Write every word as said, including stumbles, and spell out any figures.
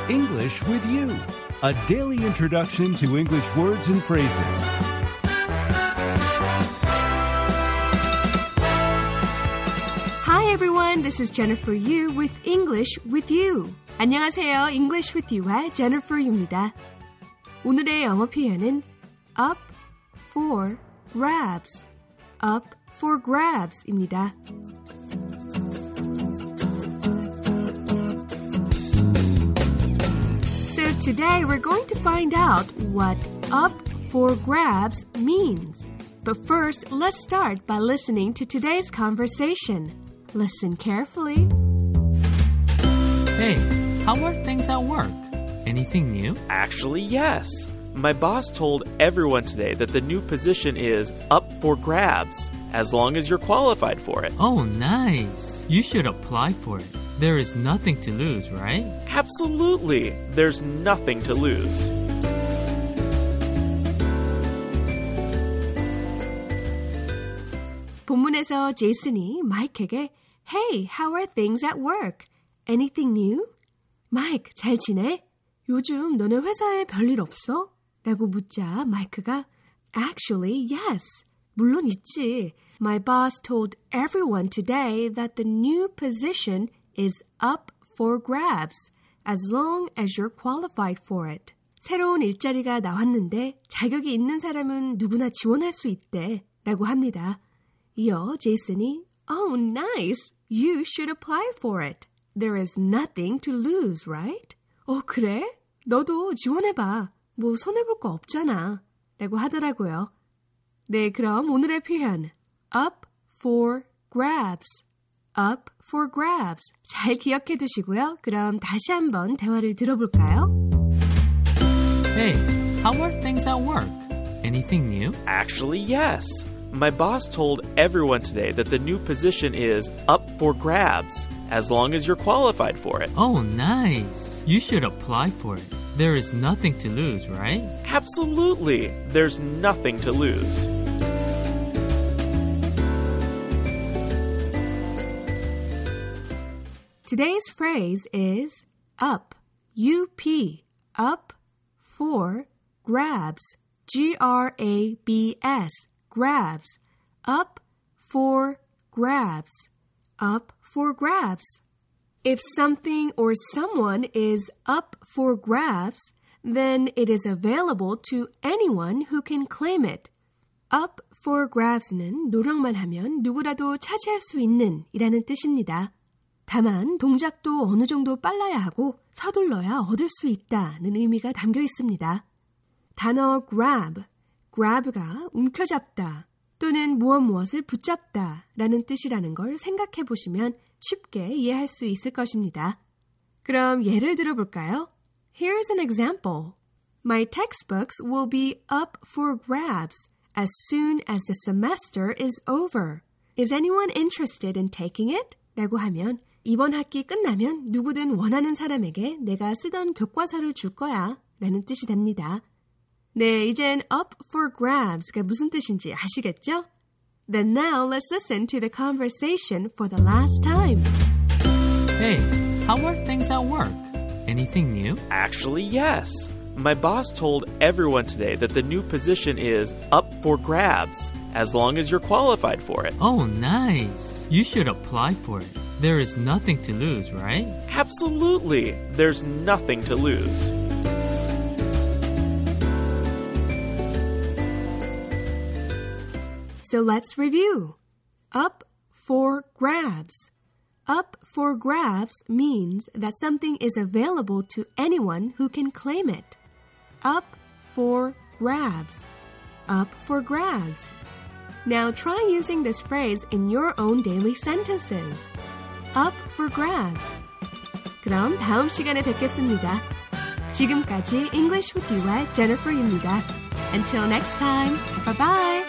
English with You, a daily introduction to English words and phrases. Hi everyone, this is Jennifer Yu with English with You. 안녕하세요, English with You의 Jennifer Yu입니다. 오늘의 영어 표현은 up for grabs, up for grabs입니다. So today we're going to find out what up for grabs means. But first, let's start by listening to today's conversation. Listen carefully. Hey, how are things at work? Anything new? Actually, yes. My boss told everyone today that the new position is up for grabs, as long as you're qualified for it. Oh, nice. You should apply for it. There is nothing to lose, right? Absolutely. There's nothing to lose. 본문에서 제이슨이 마이크에게 Hey, how are things at work? Anything new? 마이크, 잘 지내? 요즘 너네 회사에 별일 없어? 라고 묻자 마이크가 Actually, yes. 물론 있지. My boss told everyone today that the new position is up for grabs as long as you're qualified for it. 새로운 일자리가 나왔는데 자격이 있는 사람은 누구나 지원할 수 있대. 라고 합니다. 이어 제이슨이 Oh, nice. You should apply for it. There is nothing to lose, right? 어, 그래? 너도 지원해봐. 뭐 손해볼 거 없잖아. 라고 하더라고요. 네, 그럼 오늘의 표현 up for grabs. up for grabs. 잘 기억해 두시고요. 그럼 다시 한번 대화를 들어볼까요? Hey, how are things at work? Anything new? Actually, yes. My boss told everyone today that the new position is up for grabs, as long as you're qualified for it. Oh, nice. You should apply for it. There is nothing to lose, right? Absolutely. There's nothing to lose. Today's phrase is up, U P, up for grabs, G R A B S, grabs, up for grabs, up for grabs. If something or someone is up for grabs, then it is available to anyone who can claim it. up for grabs는 노력만 하면 누구라도 차지할 수 있는 이라는 뜻입니다. 다만 동작도 어느 정도 빨라야 하고 서둘러야 얻을 수 있다는 의미가 담겨 있습니다. 단어 grab, grab가 움켜잡다 또는 무엇 무엇을 붙잡다 라는 뜻이라는 걸 생각해 보시면 쉽게 이해할 수 있을 것입니다. 그럼 예를 들어볼까요? Here's an example. My textbooks will be up for grabs as soon as the semester is over. Is anyone interested in taking it? 라고 하면 이번 학기 끝나면 누구든 원하는 사람에게 내가 쓰던 교과서를 줄 거야 라는 뜻이 됩니다. 네, 이젠 up for grabs가 무슨 뜻인지 아시겠죠? Then now let's listen to the conversation for the last time. Hey, how are things at work? Anything new? Actually, yes. My boss told everyone today that the new position is up for grabs, as long as you're qualified for it. Oh, nice. You should apply for it. There is nothing to lose, right? Absolutely. There's nothing to lose. So let's review. Up for grabs. Up for grabs means that something is available to anyone who can claim it. Up for grabs. Up for grabs. Now try using this phrase in your own daily sentences. Up for grabs. 그럼 다음 시간에 뵙겠습니다. 지금까지 English with You의 Jennifer입니다. Until next time, bye-bye!